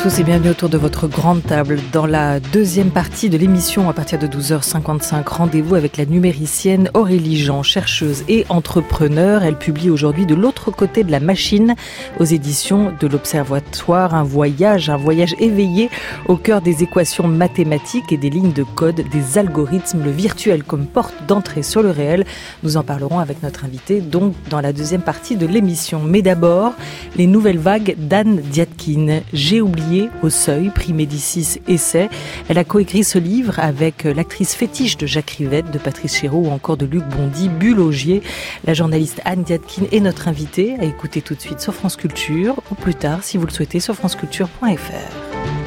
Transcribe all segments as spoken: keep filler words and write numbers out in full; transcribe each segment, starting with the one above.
tous et bienvenue autour de votre grande table. Dans la deuxième partie de l'émission, à partir de douze heures cinquante-cinq, rendez-vous avec la numéricienne Aurélie Jean, chercheuse et entrepreneur. Elle publie aujourd'hui De l'autre côté de la machine aux éditions de l'Observatoire. Un voyage, un voyage éveillé au cœur des équations mathématiques et des lignes de code, des algorithmes, le virtuel comme porte d'entrée sur le réel. Nous en parlerons avec notre invité, donc dans la deuxième partie de l'émission. Mais d'abord, les nouvelles vagues d'Anne Diatkine. J'ai oublié au seuil, prix Médicis Essai. Elle a coécrit ce livre avec l'actrice fétiche de Jacques Rivette, de Patrice Chéreau ou encore de Luc Bondy, Bulle Augier. La journaliste Anne Diatkine est notre invitée à écouter tout de suite sur France Culture ou plus tard, si vous le souhaitez, sur franceculture point f r.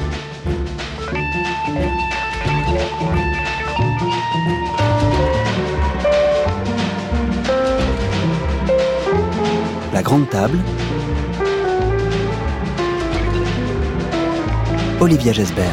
La grande table. Olivia Gesbert.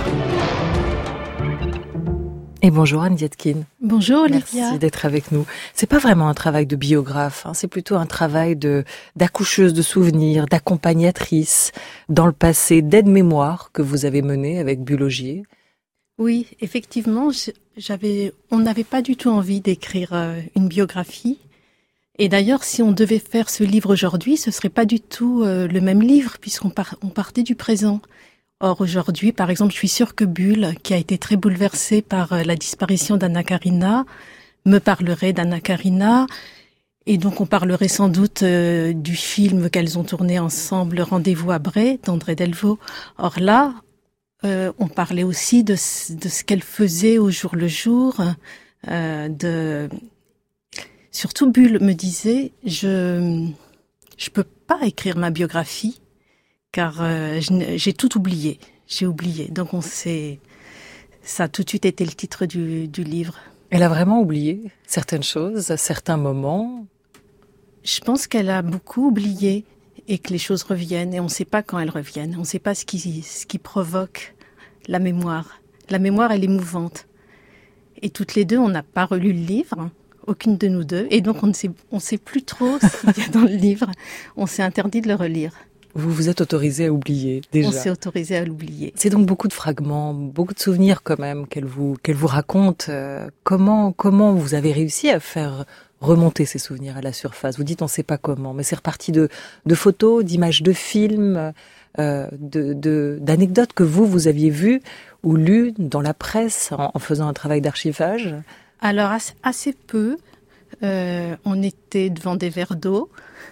Et bonjour Anne Diatkine. Bonjour Olivia. Merci d'être avec nous. C'est pas vraiment un travail de biographe, hein, c'est plutôt un travail de d'accoucheuse de souvenirs, d'accompagnatrice dans le passé, d'aide-mémoire que vous avez mené avec Bulle Augier. Oui, effectivement, j'avais, on n'avait pas du tout envie d'écrire une biographie. Et d'ailleurs, si on devait faire ce livre aujourd'hui, ce serait pas du tout le même livre puisqu'on par, on partait du présent. Or, aujourd'hui, par exemple, je suis sûre que Bulle, qui a été très bouleversée par la disparition d'Anna Karina, me parlerait d'Anna Karina. Et donc, on parlerait sans doute euh, du film qu'elles ont tourné ensemble, Rendez-vous à Bray, d'André Delvaux. Or là, euh, on parlait aussi de, de ce qu'elle faisait au jour le jour. Euh, de... Surtout, Bulle me disait, je je peux pas écrire ma biographie, car euh, j'ai tout oublié, j'ai oublié. Donc on s'est, ça a tout de suite été le titre du, du livre. Elle a vraiment oublié certaines choses, à certains moments. Je pense qu'elle a beaucoup oublié et que les choses reviennent et on ne sait pas quand elles reviennent. On ne sait pas ce qui, ce qui provoque la mémoire. La mémoire, elle est mouvante. Et toutes les deux, on n'a pas relu le livre, aucune de nous deux, et donc on ne sait, on sait plus trop ce qu'il y a dans le livre. On s'est interdit de le relire. Vous vous êtes autorisé à oublier, déjà. On s'est autorisé à l'oublier. C'est donc beaucoup de fragments, beaucoup de souvenirs quand même qu'elle vous qu'elle vous raconte. Euh, comment comment vous avez réussi à faire remonter ces souvenirs à la surface? Vous dites on ne sait pas comment, mais c'est reparti de de photos, d'images de films, euh, de, de d'anecdotes que vous vous aviez vues ou lues dans la presse en, en faisant un travail d'archivage. Alors assez, assez peu. Euh, on était devant des verres d'eau.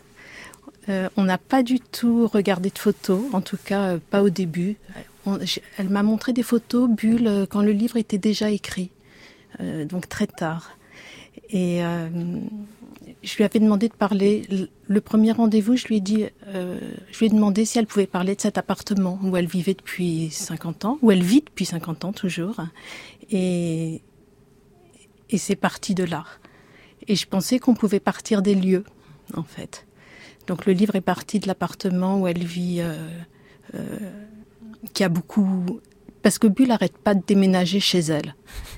Euh, on n'a pas du tout regardé de photos, en tout cas euh, pas au début. On, elle m'a montré des photos, Bulle, euh, quand le livre était déjà écrit, euh, donc très tard. Et euh, je lui avais demandé de parler. Le, le premier rendez-vous, je lui ai dit, euh, je lui ai demandé si elle pouvait parler de cet appartement où elle vivait depuis cinquante ans, où elle vit depuis cinquante ans toujours. Et, et c'est parti de là. Et je pensais qu'on pouvait partir des lieux, en fait. Donc le livre est parti de l'appartement où elle vit, euh, euh, qui a beaucoup... Parce que Bulle n'arrête pas de déménager chez elle,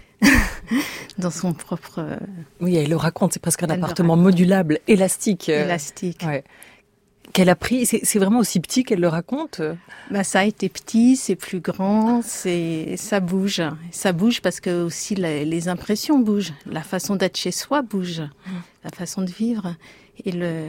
dans son propre... Euh... Oui, elle le raconte, c'est presque un elle appartement modulable, élastique. Élastique. Euh, ouais. Qu'elle a pris, c'est, c'est vraiment aussi petit qu'elle le raconte? Bah, ça a été petit, c'est plus grand, c'est, ça bouge. Ça bouge parce que aussi la, les impressions bougent, la façon d'être chez soi bouge, mmh. la façon de vivre. Et le...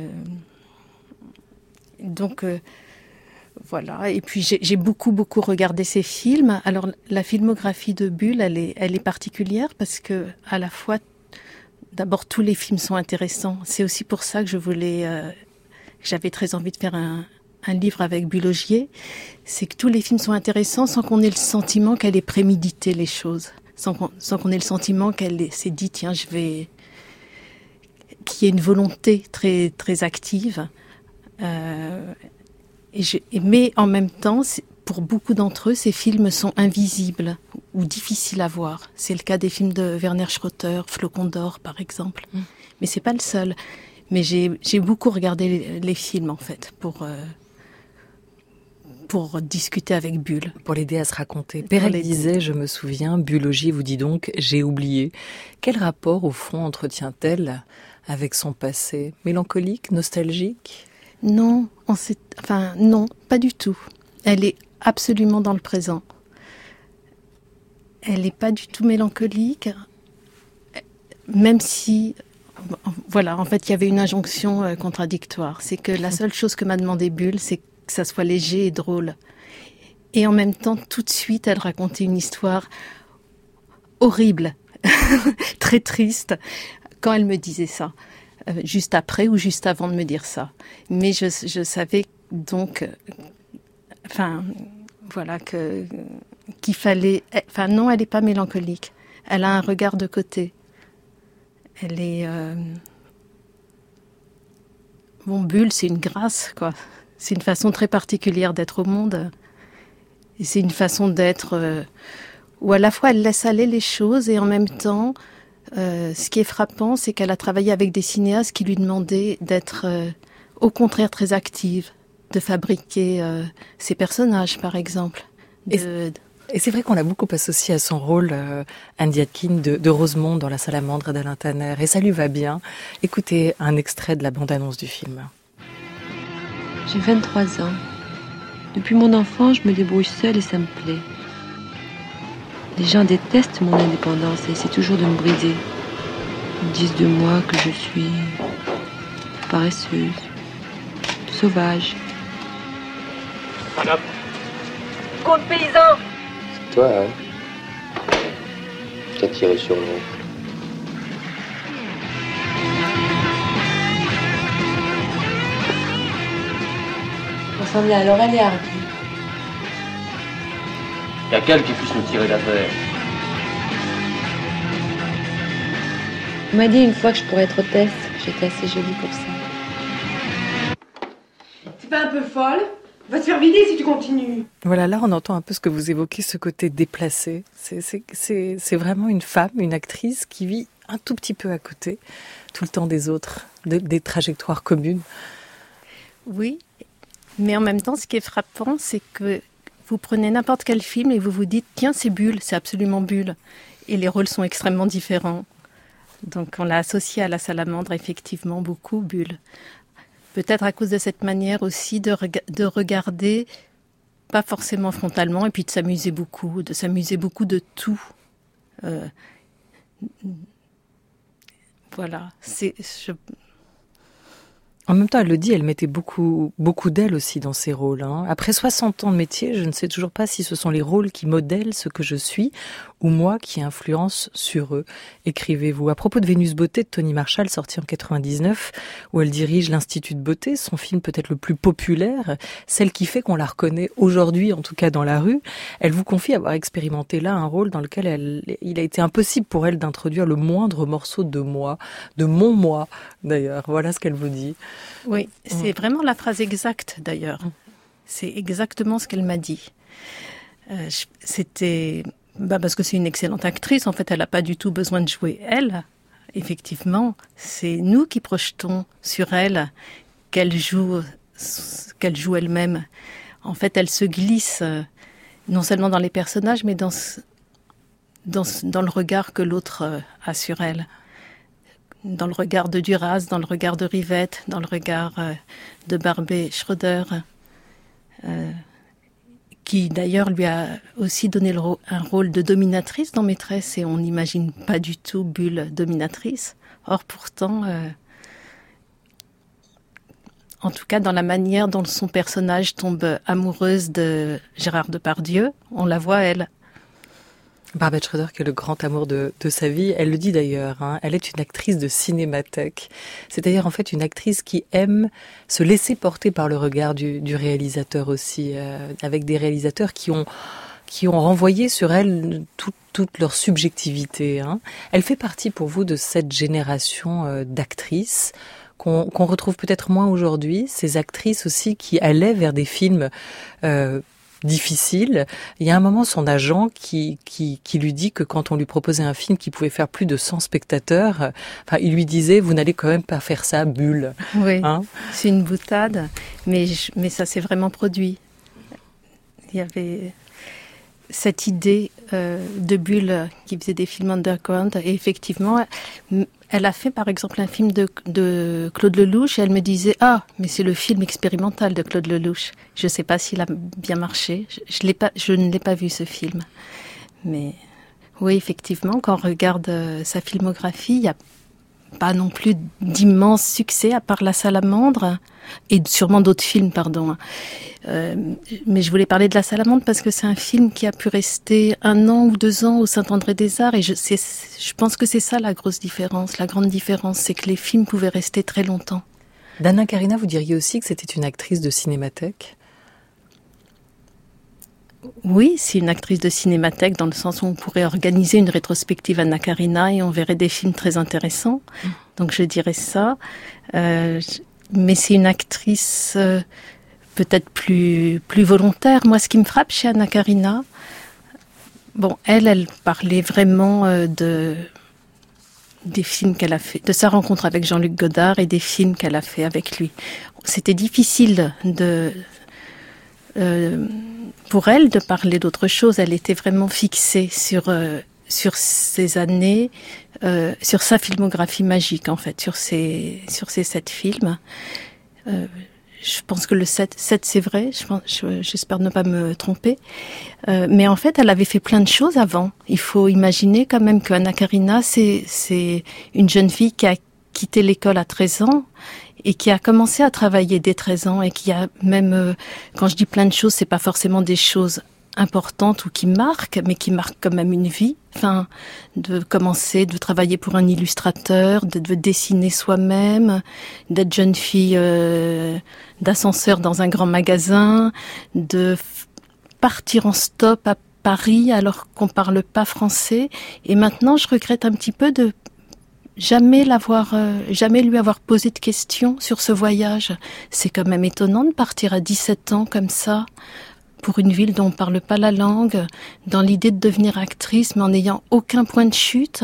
Donc, euh, voilà. Et puis, j'ai, j'ai beaucoup, beaucoup regardé ces films. Alors, la filmographie de Bulle, elle est, elle est particulière parce que, à la fois, d'abord, tous les films sont intéressants. C'est aussi pour ça que je voulais, euh, que j'avais très envie de faire un, un livre avec Bulle Augier. C'est que tous les films sont intéressants sans qu'on ait le sentiment qu'elle ait prémédité les choses. Sans qu'on, sans qu'on ait le sentiment qu'elle s'est dit, tiens, je vais... qu'il y ait une volonté très, très active. Euh, et je, mais en même temps, pour beaucoup d'entre eux, ces films sont invisibles ou difficiles à voir. C'est le cas des films de Werner Schroeter, Flocon d'or par exemple. Mmh. Mais c'est pas le seul. Mais j'ai, j'ai beaucoup regardé les, les films en fait pour euh, pour discuter avec Bulle. Pour l'aider à se raconter. Perec disait, je me souviens, Bulle Augier vous dit donc, j'ai oublié. Quel rapport au fond entretient-elle avec son passé? Mélancolique, nostalgique? Non, on sait, enfin non, pas du tout. Elle est absolument dans le présent. Elle n'est pas du tout mélancolique, même si, voilà, en fait, il y avait une injonction euh, contradictoire. C'est que la seule chose que m'a demandé Bulle, c'est que ça soit léger et drôle. Et en même temps, tout de suite, elle racontait une histoire horrible, très triste, quand elle me disait ça, euh, juste après ou juste avant de me dire ça. Mais je, je savais donc, euh, enfin, voilà, que, qu'il fallait... Enfin, non, elle n'est pas mélancolique. Elle a un regard de côté. Elle est... Euh... Bon, Bulle, c'est une grâce, quoi. C'est une façon très particulière d'être au monde. Et c'est une façon d'être euh, où à la fois elle laisse aller les choses et en même temps, euh, ce qui est frappant, c'est qu'elle a travaillé avec des cinéastes qui lui demandaient d'être euh, au contraire très active, de fabriquer euh, ses personnages, par exemple. De, et, et c'est vrai qu'on l'a beaucoup associé à son rôle, euh, Anne Yadkin, de, de Rosemonde dans La Salamandre d'Alain Tanner. Et ça lui va bien. Écoutez un extrait de la bande-annonce du film. J'ai vingt-trois ans. Depuis mon enfance, je me débrouille seule et ça me plaît. Les gens détestent mon indépendance et essaient toujours de me briser. Ils disent de moi que je suis paresseuse, sauvage. Madame. Compte paysan. C'est toi, hein? Je t'ai tiré sur l'eau. On ressemblait à Laurel et Hardy. Y a qu'elle qui puisse nous tirer d'affaire. On m'a dit une fois que je pourrais être hôtesse, que j'étais assez jolie pour ça. T'es pas un peu folle? Va te faire vider si tu continues. Voilà, là on entend un peu ce que vous évoquez, ce côté déplacé. C'est, c'est, c'est, c'est vraiment une femme, une actrice qui vit un tout petit peu à côté, tout le temps des autres, de, des trajectoires communes. Oui, mais en même temps, ce qui est frappant, c'est que vous prenez n'importe quel film et vous vous dites « Tiens, c'est Bulle, c'est absolument Bulle ». Et les rôles sont extrêmement différents. Donc on l'a associé à La Salamandre, effectivement, beaucoup, Bulle. Peut-être à cause de cette manière aussi de, rega- de regarder, pas forcément frontalement, et puis de s'amuser beaucoup, de s'amuser beaucoup de tout. Euh, voilà, c'est... Je... En même temps, elle le dit, elle mettait beaucoup, beaucoup d'elle aussi dans ses rôles. Hein. Après soixante ans de métier, je ne sais toujours pas si ce sont les rôles qui modèlent ce que je suis ou moi qui influence sur eux. Écrivez-vous. À propos de Vénus Beauté de Tony Marshall, sorti en quatre-vingt-dix-neuf, où elle dirige l'Institut de Beauté, son film peut-être le plus populaire, celle qui fait qu'on la reconnaît aujourd'hui, en tout cas dans la rue. Elle vous confie avoir expérimenté là un rôle dans lequel elle, il a été impossible pour elle d'introduire le moindre morceau de moi, de mon moi d'ailleurs. Voilà ce qu'elle vous dit. Oui, c'est mmh. vraiment la phrase exacte d'ailleurs. Mmh. C'est exactement ce qu'elle m'a dit. Euh, c'était bah parce que c'est une excellente actrice. En fait, elle n'a pas du tout besoin de jouer elle. Effectivement, c'est nous qui projetons sur elle qu'elle joue, qu'elle joue elle-même. En fait, elle se glisse euh, non seulement dans les personnages, mais dans dans, dans le regard que l'autre euh, a sur elle. Dans le regard de Duras, dans le regard de Rivette, dans le regard euh, de Barbé Schroeder, euh, qui d'ailleurs lui a aussi donné le ro- un rôle de dominatrice dans Maîtresse, et on n'imagine pas du tout Bulle dominatrice. Or pourtant, euh, en tout cas dans la manière dont son personnage tombe amoureuse de Gérard Depardieu, on la voit elle. Barbet Schroeder, qui est le grand amour de, de sa vie, elle le dit d'ailleurs, hein, elle est une actrice de cinémathèque. C'est-à-dire en fait une actrice qui aime se laisser porter par le regard du, du réalisateur aussi, euh, avec des réalisateurs qui ont qui ont renvoyé sur elle tout, toute leur subjectivité. Hein. Elle fait partie pour vous de cette génération euh, d'actrices qu'on, qu'on retrouve peut-être moins aujourd'hui, ces actrices aussi qui allaient vers des films euh, difficile. Il y a un moment, son agent qui, qui, qui lui dit que quand on lui proposait un film qui pouvait faire plus de cent spectateurs, enfin, il lui disait, vous n'allez quand même pas faire ça, Bulle. Oui, hein c'est une boutade, mais, je, mais ça s'est vraiment produit. Il y avait... cette idée euh, de Bull qui faisait des films underground. Et effectivement, elle a fait par exemple un film de, de Claude Lelouch et elle me disait « Ah, mais c'est le film expérimental de Claude Lelouch. » Je ne sais pas s'il a bien marché. Je, je, l'ai pas, je ne l'ai pas vu ce film. Mais oui, effectivement, quand on regarde euh, sa filmographie, il n'y a pas non plus d'immenses succès à part La Salamandre et sûrement d'autres films, pardon. Euh, mais je voulais parler de La Salamandre parce que c'est un film qui a pu rester un an ou deux ans au Saint-André-des-Arts et je, c'est, je pense que c'est ça la grosse différence. La grande différence, c'est que les films pouvaient rester très longtemps. d'Anna Karina, vous diriez aussi que c'était une actrice de cinémathèque ? Oui, c'est une actrice de cinémathèque dans le sens où on pourrait organiser une rétrospective Anna Karina et on verrait des films très intéressants. Mmh. Donc je dirais ça. Euh, mais c'est une actrice euh, peut-être plus, plus volontaire. Moi, ce qui me frappe chez Anna Karina, bon, elle, elle parlait vraiment euh, de, des films qu'elle a fait, de sa rencontre avec Jean-Luc Godard et des films qu'elle a fait avec lui. C'était difficile de... Euh, pour elle de parler d'autre chose. Elle était vraiment fixée sur euh, sur ces années, euh, sur sa filmographie magique en fait, sur ces sur ces sept films. Euh, je pense que le sept, sept c'est vrai. Je pense, je, j'espère ne pas me tromper. Euh, mais en fait, elle avait fait plein de choses avant. Il faut imaginer quand même que Anna Karina, c'est c'est une jeune fille qui a quitté l'école à treize ans. Et qui a commencé à travailler dès treize ans et qui a même, euh, quand je dis plein de choses, c'est pas forcément des choses importantes ou qui marquent, mais qui marquent quand même une vie. Enfin, de commencer, de travailler pour un illustrateur, de, de dessiner soi-même, d'être jeune fille euh, d'ascenseur dans un grand magasin, de f- partir en stop à Paris alors qu'on parle pas français. Et maintenant, je regrette un petit peu de Jamais l'avoir, euh, jamais lui avoir posé de questions sur ce voyage. C'est quand même étonnant de partir à dix-sept ans comme ça, pour une ville dont on parle pas la langue, dans l'idée de devenir actrice, mais en n'ayant aucun point de chute,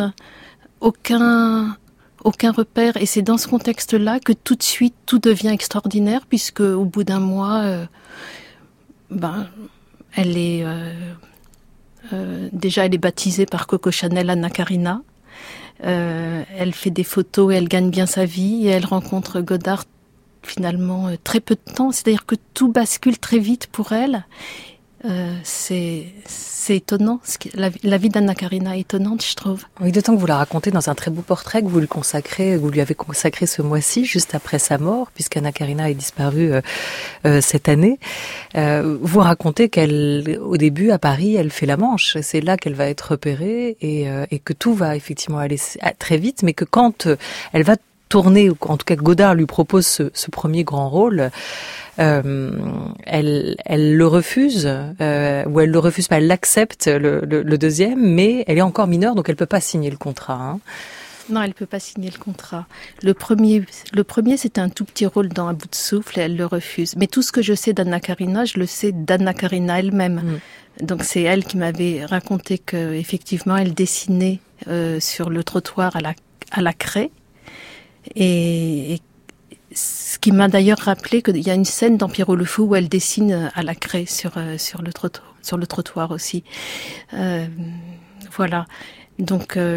aucun, aucun repère. Et c'est dans ce contexte-là que tout de suite tout devient extraordinaire, puisque au bout d'un mois, euh, ben, elle est, euh, euh, déjà elle est baptisée par Coco Chanel Anna Karina. Euh, elle fait des photos et elle gagne bien sa vie et elle rencontre Godard finalement euh, très peu de temps. C'est-à-dire que tout bascule très vite pour elle. Euh, c'est, c'est étonnant. La, la vie d'Anna Karina est étonnante, je trouve. Oui, d'autant que vous la racontez dans un très beau portrait que vous lui consacrez, vous lui avez consacré ce mois-ci, juste après sa mort, puisqu'Anna Karina est disparue euh, euh, cette année. Euh, vous racontez qu'elle, au début, à Paris, elle fait la Manche. C'est là qu'elle va être repérée et, euh, et que tout va effectivement aller très vite, mais que quand elle va tourner, ou en tout cas Godard lui propose ce, ce premier grand rôle, euh, elle, elle le refuse, euh, ou elle le refuse pas, elle l'accepte le, le, le deuxième, mais elle est encore mineure, donc elle peut pas signer le contrat. Hein. Non, elle peut pas signer le contrat. Le premier, le premier, c'était un tout petit rôle dans À bout de souffle, et elle le refuse. Mais tout ce que je sais d'Anna Karina, je le sais d'Anna Karina elle-même. Mmh. Donc c'est elle qui m'avait raconté que effectivement, elle dessinait euh, sur le trottoir à la à la craie. Et, et ce qui m'a d'ailleurs rappelé qu'il y a une scène dans Pierrot le Fou où elle dessine à la craie sur sur le trottoir, sur le trottoir aussi. Euh, voilà. Donc euh,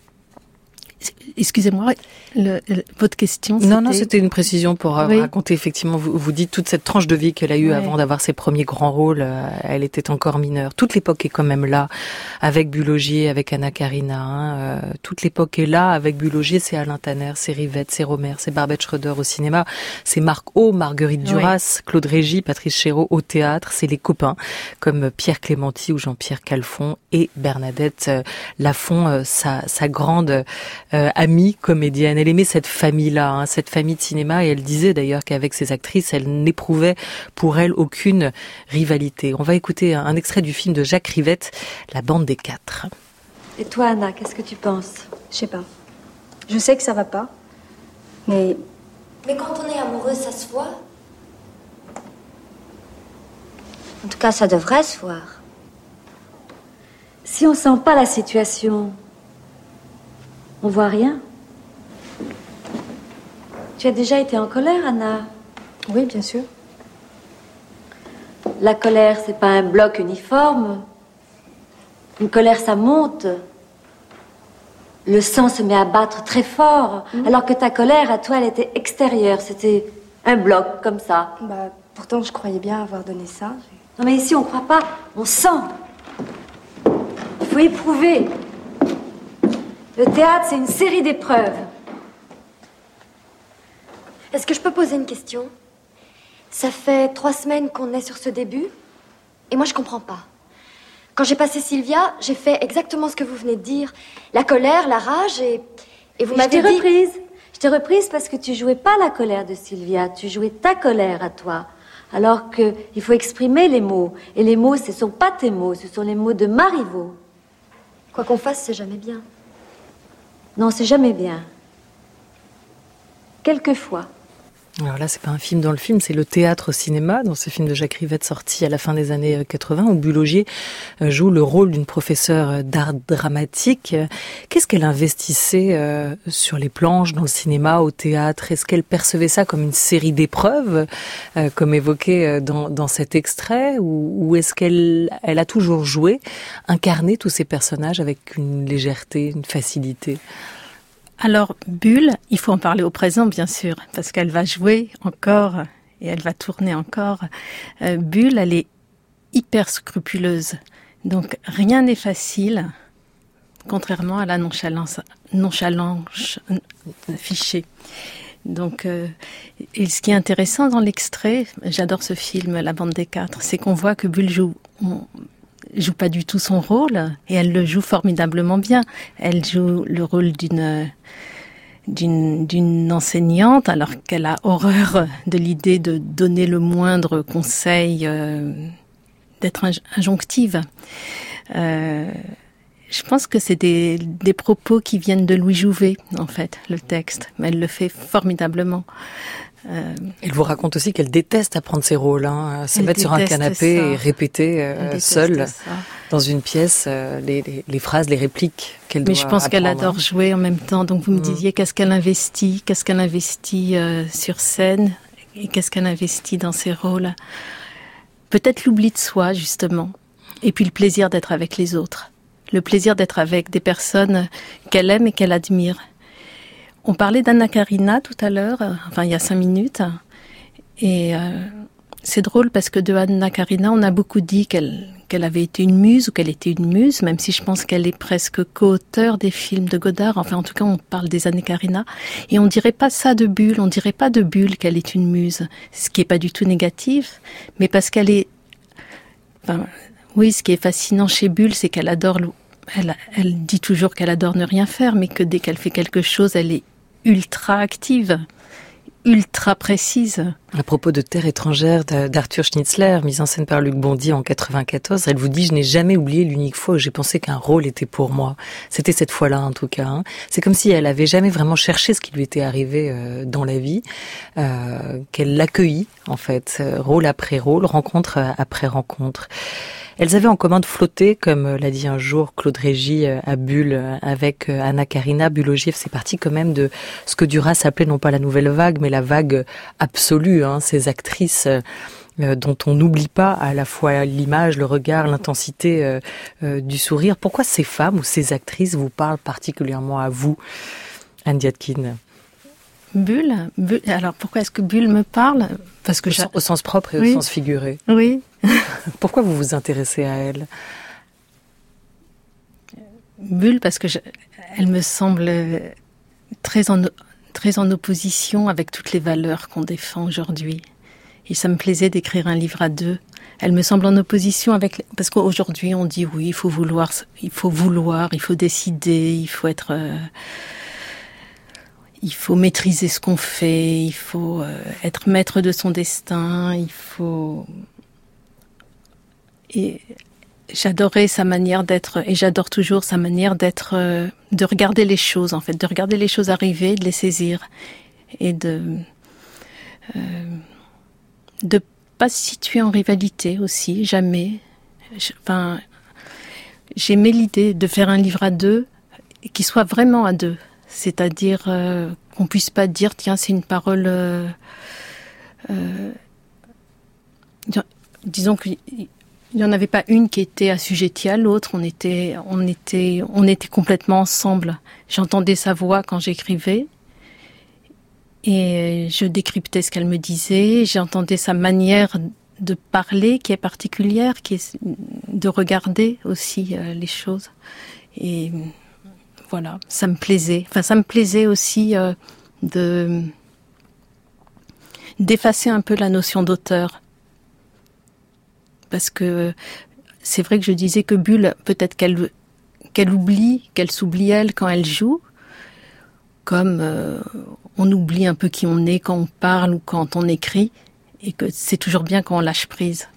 excusez-moi, le, le, votre question c'était... Non, non, c'était une précision pour oui. raconter, effectivement, vous, vous dites toute cette tranche de vie qu'elle a eue ouais. avant d'avoir ses premiers grands rôles, euh, elle était encore mineure. Toute l'époque est quand même là, avec Bulogier, avec Anna Karina, hein, euh, toute l'époque est là, avec Bulogier, c'est Alain Tanner, c'est Rivette, c'est Romer, c'est Barbet Schroeder au cinéma, c'est Marc O, Marguerite Duras, ouais. Claude Régis, Patrice Chéreau au théâtre, c'est les copains, comme Pierre Clémenti ou Jean-Pierre Calfon et Bernadette euh, Lafont, euh, sa, sa grande euh, amie comédienne. Elle aimait cette famille-là, hein, cette famille de cinéma, et elle disait d'ailleurs qu'avec ses actrices, elle n'éprouvait pour elle aucune rivalité. On va écouter un, un extrait du film de Jacques Rivette, La bande des quatre. Et toi, Anna, qu'est-ce que tu penses ? Je sais pas. Je sais que ça va pas, mais... Mais quand on est amoureux, ça se voit ? En tout cas, ça devrait se voir. Si on sent pas la situation, on voit rien. Tu as déjà été en colère, Anna ? Oui, bien sûr. La colère, c'est pas un bloc uniforme. Une colère, ça monte. Le sang se met à battre très fort, mmh. alors que ta colère, à toi, elle était extérieure. C'était un bloc, comme ça. Bah, pourtant, je croyais bien avoir donné ça. Non, mais ici, on croit pas, on sent. Il faut éprouver. Le théâtre, c'est une série d'épreuves. Est-ce que je peux poser une question? Ça fait trois semaines qu'on est sur ce début, et moi, je comprends pas. Quand j'ai passé Sylvia, j'ai fait exactement ce que vous venez de dire. La colère, la rage, et, et vous m'avez dit... Je t'ai reprise. Je t'ai reprise parce que tu jouais pas la colère de Sylvia, tu jouais ta colère à toi. Alors que il faut exprimer les mots. Et les mots, ce sont pas tes mots, ce sont les mots de Marivaux. Quoi qu'on fasse, c'est jamais bien. Non, c'est jamais bien. Quelquefois. Alors là, c'est pas un film dans le film, c'est le théâtre au cinéma, dans ce film de Jacques Rivette sorti à la fin des années quatre-vingts, où Bulogier joue le rôle d'une professeure d'art dramatique. Qu'est-ce qu'elle investissait euh, sur les planches, dans le cinéma, au théâtre? Est-ce qu'elle percevait ça comme une série d'épreuves, euh, comme évoqué dans, dans cet extrait, ou, ou est-ce qu'elle elle a toujours joué, incarné tous ces personnages avec une légèreté, une facilité? Alors, Bulle, il faut en parler au présent, bien sûr, parce qu'elle va jouer encore et elle va tourner encore. Euh, Bulle, elle est hyper scrupuleuse. Donc, rien n'est facile, contrairement à la nonchalance, nonchalance affichée. Donc, euh, et ce qui est intéressant dans l'extrait, j'adore ce film, La Bande des Quatre, c'est qu'on voit que Bulle joue... On, joue pas du tout son rôle et elle le joue formidablement bien. Elle joue le rôle d'une d'une d'une enseignante alors qu'elle a horreur de l'idée de donner le moindre conseil, euh, d'être injonctive. Euh, je pense que c'est des des propos qui viennent de Louis Jouvet en fait, le texte, mais elle le fait formidablement. Euh, Elle vous raconte aussi qu'elle déteste apprendre ses rôles, hein, se mettre sur un canapé ça. et répéter euh, seule dans une pièce euh, les, les, les phrases, les répliques qu'elle doit Mais je pense apprendre. qu'elle adore jouer en même temps. Donc vous me disiez mmh. qu'est-ce qu'elle investit, qu'est-ce qu'elle investit euh, sur scène et qu'est-ce qu'elle investit dans ses rôles. Peut-être l'oubli de soi justement, et puis le plaisir d'être avec les autres, le plaisir d'être avec des personnes qu'elle aime et qu'elle admire. On parlait d'Anna Karina tout à l'heure, enfin il y a cinq minutes, et euh, c'est drôle parce que de Anna Karina, on a beaucoup dit qu'elle qu'elle avait été une muse ou qu'elle était une muse, même si je pense qu'elle est presque co-auteure des films de Godard. Enfin, en tout cas, on parle des années Karina, et on dirait pas ça de Bulle. On dirait pas de Bulle qu'elle est une muse, ce qui est pas du tout négatif, mais parce qu'elle est. Enfin, oui, ce qui est fascinant chez Bulle, c'est qu'elle adore. Elle, elle dit toujours qu'elle adore ne rien faire, mais que dès qu'elle fait quelque chose, elle est ultra active, ultra précise. À propos de Terre étrangère d'Arthur Schnitzler, mise en scène par Luc Bondy en quatre-vingt-quatorze, elle vous dit « Je n'ai jamais oublié l'unique fois où j'ai pensé qu'un rôle était pour moi. » C'était cette fois-là en tout cas. Hein. C'est comme si elle avait jamais vraiment cherché ce qui lui était arrivé euh, dans la vie, euh, qu'elle l'accueillit en fait, euh, rôle après rôle, rencontre après rencontre. Elles avaient en commun de flotter, comme l'a dit un jour Claude Régis à Bulle, avec Anna Karina. Bulogier, c'est parti quand même de ce que Duras appelait non pas la nouvelle vague, mais la vague absolue, hein, ces actrices euh, dont on n'oublie pas à la fois l'image, le regard, l'intensité euh, euh, du sourire. Pourquoi ces femmes ou ces actrices vous parlent particulièrement à vous, Anne Diatkin? Bulle, Bulle, alors pourquoi est-ce que Bulle me parle? Parce que au, sens, au sens propre et oui. au sens figuré. Oui. Pourquoi vous vous intéressez à elle? Bulle, parce que je, elle me semble très en, très en opposition avec toutes les valeurs qu'on défend aujourd'hui. Et ça me plaisait d'écrire un livre à deux. Elle me semble en opposition avec... Parce qu'aujourd'hui, on dit oui, il faut vouloir, il faut vouloir, il faut décider, il faut être... Euh, il faut maîtriser ce qu'on fait, il faut euh, être maître de son destin, il faut... Et j'adorais sa manière d'être, et j'adore toujours sa manière d'être, euh, de regarder les choses, en fait, de regarder les choses arriver, de les saisir, et de euh, de pas se situer en rivalité aussi, jamais. Je, enfin, j'aimais l'idée de faire un livre à deux, qui soit vraiment à deux. C'est-à-dire euh, qu'on puisse pas dire tiens c'est une parole euh, euh, disons que Il n'y en avait pas une qui était assujettie à l'autre. On était, on était, on était complètement ensemble. J'entendais sa voix quand j'écrivais. Et je décryptais ce qu'elle me disait. J'entendais sa manière de parler qui est particulière, qui est de regarder aussi euh, les choses. Et voilà, ça me plaisait. Enfin, ça me plaisait aussi euh, de d'effacer un peu la notion d'auteur. Parce que c'est vrai que je disais que Bulle, peut-être qu'elle qu'elle oublie, qu'elle s'oublie elle quand elle joue, comme euh, on oublie un peu qui on est quand on parle ou quand on écrit, et que c'est toujours bien quand on lâche prise.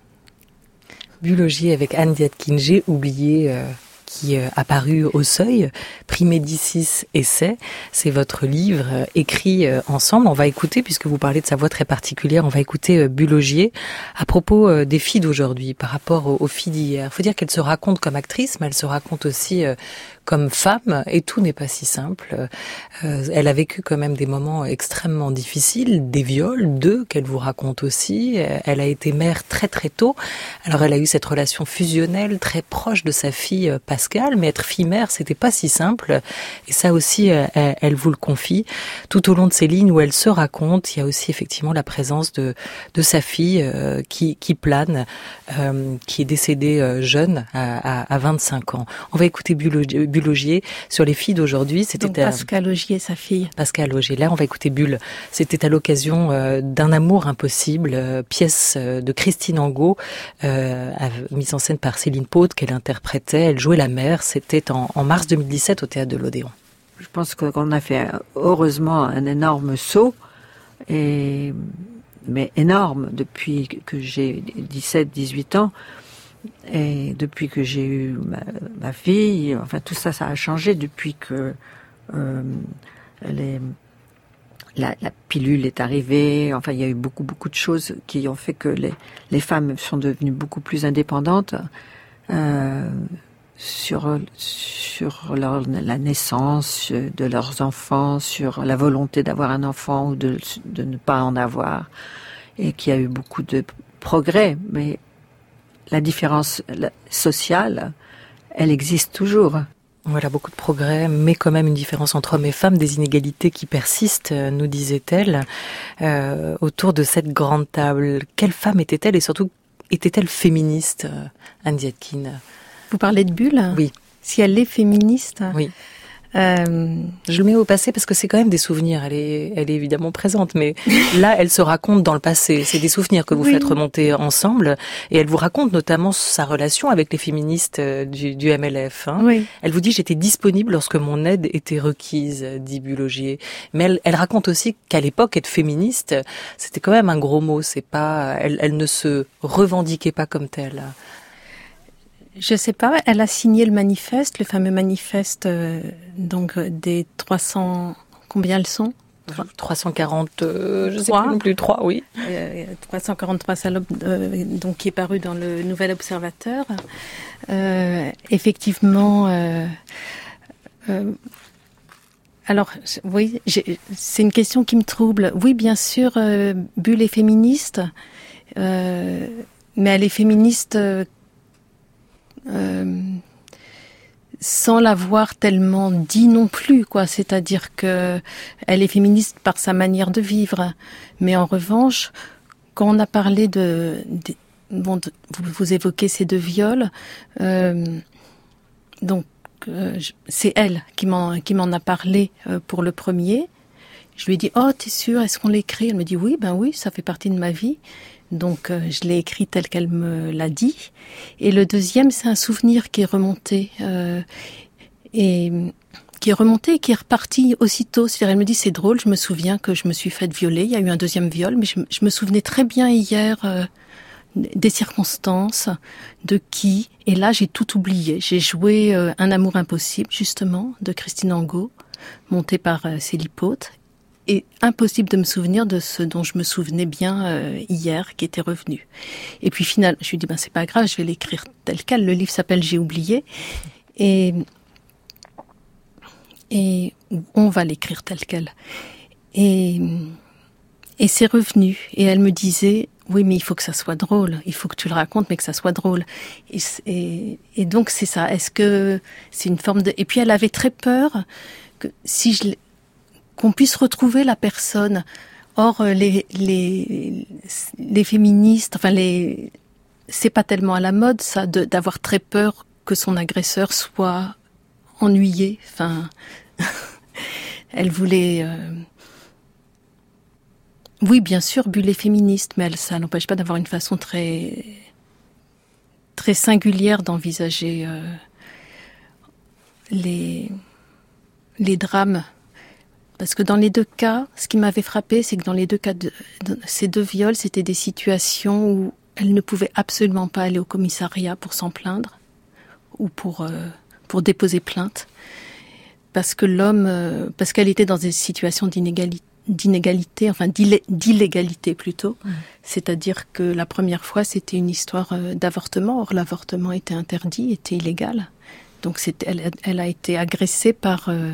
Bulogier avec Anne Viatkin, j'ai oublié... Euh... qui est apparu au Seuil, Prix Médicis Essai. C'est votre livre euh, écrit euh, ensemble. On va écouter, puisque vous parlez de sa voix très particulière, on va écouter euh, Bulogier à propos euh, des filles d'aujourd'hui par rapport aux, aux filles d'hier. Il faut dire qu'elle se raconte comme actrice, mais elle se raconte aussi euh, comme femme, et tout n'est pas si simple. Euh, elle a vécu quand même des moments extrêmement difficiles, des viols, deux qu'elle vous raconte aussi. Elle a été mère très très tôt. Alors elle a eu cette relation fusionnelle très proche de sa fille Pascale, mais être fille-mère, c'était pas si simple. Et ça aussi, elle, elle vous le confie. Tout au long de ces lignes où elle se raconte, il y a aussi effectivement la présence de, de sa fille euh, qui, qui plane, euh, qui est décédée euh, jeune, à, à, à vingt-cinq ans. On va écouter Bulogier, Bulogier sur les filles d'aujourd'hui. C'était Donc Pascale Augier, sa fille. Pascale Augier. Là, on va écouter Bulle. C'était à l'occasion euh, d'un amour impossible, euh, pièce euh, de Christine Angot, euh, mise en scène par Céline Paude, qu'elle interprétait. Elle jouait la mère. C'était en, en mars deux mille dix-sept au Théâtre de l'Odéon. Je pense qu'on a fait heureusement un énorme saut, et, mais énorme, depuis que j'ai dix-sept dix-huit ans. Et depuis que j'ai eu ma, ma fille, enfin tout ça, ça a changé depuis que euh, les, la, la pilule est arrivée. Enfin, il y a eu beaucoup, beaucoup de choses qui ont fait que les, les femmes sont devenues beaucoup plus indépendantes euh, sur, sur leur, la naissance de leurs enfants, sur la volonté d'avoir un enfant ou de, de ne pas en avoir. Et qu'il y a eu beaucoup de progrès, mais la différence sociale, elle existe toujours. Voilà, beaucoup de progrès, mais quand même une différence entre hommes et femmes, des inégalités qui persistent, nous disait-elle, euh, autour de cette grande table. Quelle femme était-elle et surtout, était-elle féministe, Anne Viatkin? Vous parlez de Bulle? Oui. Si elle est féministe? Oui. Euh... Je le mets au passé parce que c'est quand même des souvenirs. Elle est, elle est évidemment présente, mais là, elle se raconte dans le passé. C'est des souvenirs que vous oui. faites remonter ensemble, et elle vous raconte notamment sa relation avec les féministes du, du M L F. Hein. Oui. Elle vous dit: j'étais disponible lorsque mon aide était requise, dit Bulogier. Mais elle, elle raconte aussi qu'à l'époque, être féministe, c'était quand même un gros mot. C'est pas, elle, elle ne se revendiquait pas comme telle. Je sais pas, elle a signé le manifeste, le fameux manifeste euh, donc des trois cents, combien elles sont? trois cent quarante, euh, je sais plus non plus, trois, oui. Euh, trois cent quarante-trois salopes, euh, donc qui est paru dans le Nouvel Observateur. Euh, effectivement, euh, euh, alors, oui, j'ai, c'est une question qui me trouble. Oui, bien sûr, euh, Bulle est féministe, euh, mais elle est féministe euh, Euh, sans l'avoir tellement dit non plus, quoi. C'est-à-dire que elle est féministe par sa manière de vivre, mais en revanche, quand on a parlé de, de bon, de, vous, vous évoquez ces deux viols, euh, donc euh, c'est elle qui m'en qui m'en a parlé euh, pour le premier. Je lui ai dit: oh, t'es sûre, est-ce qu'on l'écrit? Elle me dit: oui, ben oui, ça fait partie de ma vie. Donc euh, je l'ai écrit tel qu'elle me l'a dit. Et le deuxième, c'est un souvenir qui est remonté euh, et qui est remonté et qui est reparti aussitôt. C'est-à-dire, elle me dit: c'est drôle, je me souviens que je me suis faite violer. Il y a eu un deuxième viol, mais je, je me souvenais très bien hier euh, des circonstances, de qui. Et là, j'ai tout oublié. J'ai joué euh, Un amour impossible, justement, de Christine Angot, montée par euh, Céline Paude. Et impossible de me souvenir de ce dont je me souvenais bien euh, hier, qui était revenu. Et puis finalement, je lui dis: ben c'est pas grave, je vais l'écrire tel quel. Le livre s'appelle J'ai oublié, et et on va l'écrire tel quel. Et et c'est revenu. Et elle me disait: oui, mais il faut que ça soit drôle. Il faut que tu le racontes, mais que ça soit drôle. Et, et, et donc, c'est ça. Est-ce que c'est une forme de... Et puis, elle avait très peur que si je... qu'on puisse retrouver la personne. Or, les, les, les féministes, enfin, les... c'est pas tellement à la mode, ça, de, d'avoir très peur que son agresseur soit ennuyé. Enfin, elle voulait... Euh... Oui, bien sûr, Bulle est féministe, mais elle, ça n'empêche pas d'avoir une façon très, très singulière d'envisager euh, les, les drames. Parce que dans les deux cas, ce qui m'avait frappé, c'est que dans les deux cas, de, de, ces deux viols, c'était des situations où elle ne pouvait absolument pas aller au commissariat pour s'en plaindre ou pour, euh, pour déposer plainte. Parce que l'homme, euh, parce qu'elle était dans des situations d'inégalité. d'inégalité, enfin d'illégalité plutôt. Mmh. C'est-à-dire que la première fois, c'était une histoire d'avortement. Or, l'avortement était interdit, était illégal. Donc, c'était, elle, elle a été agressée par, euh,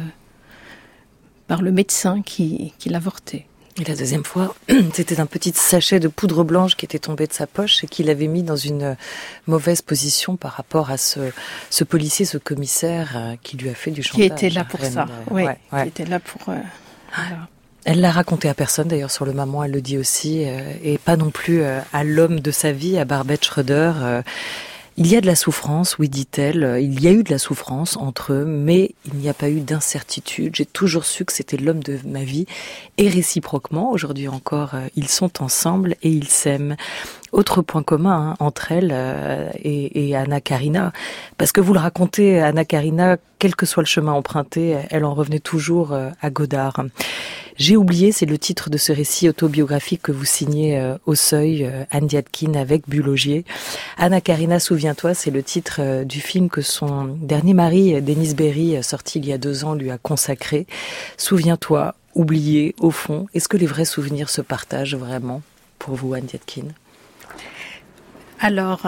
par le médecin qui, qui l'avortait. Et la deuxième fois, c'était un petit sachet de poudre blanche qui était tombé de sa poche et qu'il avait mis dans une mauvaise position par rapport à ce, ce policier, ce commissaire qui lui a fait du chantage. Qui était là pour Rennes, ça, oui. Ouais, ouais. Qui était là pour... Euh, voilà. Elle l'a raconté à personne, d'ailleurs, sur le moment, elle le dit aussi, euh, et pas non plus euh, à l'homme de sa vie, à Barbet Schroeder. Euh, il y a de la souffrance, oui, dit-elle, il y a eu de la souffrance entre eux, mais il n'y a pas eu d'incertitude. J'ai toujours su que c'était l'homme de ma vie, et réciproquement, aujourd'hui encore, euh, ils sont ensemble et ils s'aiment. Autre point commun hein, entre elle euh, et, et Anna Karina, parce que vous le racontez, Anna Karina, quel que soit le chemin emprunté, elle en revenait toujours euh, à Godard. J'ai oublié, c'est le titre de ce récit autobiographique que vous signez euh, au Seuil, euh, Anne Diadkine avec Bulogier. Anna Karina, souviens-toi, c'est le titre euh, du film que son dernier mari, Denis Berry, sorti il y a deux ans, lui a consacré. Souviens-toi, oublié, au fond, est-ce que les vrais souvenirs se partagent vraiment pour vous, Anne Diadkine ? Alors, euh,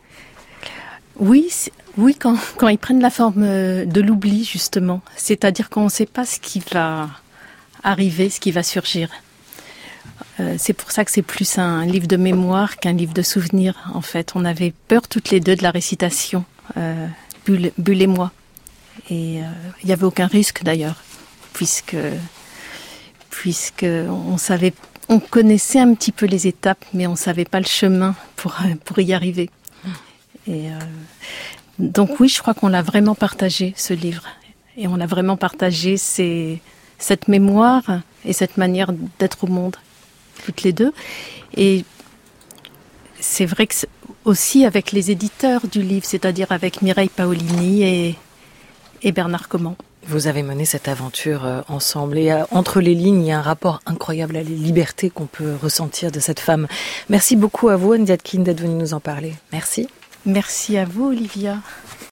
oui, oui quand, quand ils prennent la forme de l'oubli, justement. C'est-à-dire qu'on ne sait pas ce qui va arriver, ce qui va surgir. Euh, c'est pour ça que c'est plus un livre de mémoire qu'un livre de souvenirs, en fait. On avait peur toutes les deux de la récitation, euh, Bulle, Bulle et moi. Et euh, il n'y avait aucun risque, d'ailleurs, puisque, puisque on savait... On connaissait un petit peu les étapes, mais on ne savait pas le chemin pour, pour y arriver. Et euh, donc oui, je crois qu'on l'a vraiment partagé, ce livre. Et on a vraiment partagé ces, cette mémoire et cette manière d'être au monde, toutes les deux. Et c'est vrai que c'est aussi avec les éditeurs du livre, c'est-à-dire avec Mireille Paolini et, et Bernard Comment. Vous avez mené cette aventure ensemble et entre les lignes, il y a un rapport incroyable à la liberté qu'on peut ressentir de cette femme. Merci beaucoup à vous, Anne Diadkine, d'être venue nous en parler. Merci. Merci à vous, Olivia.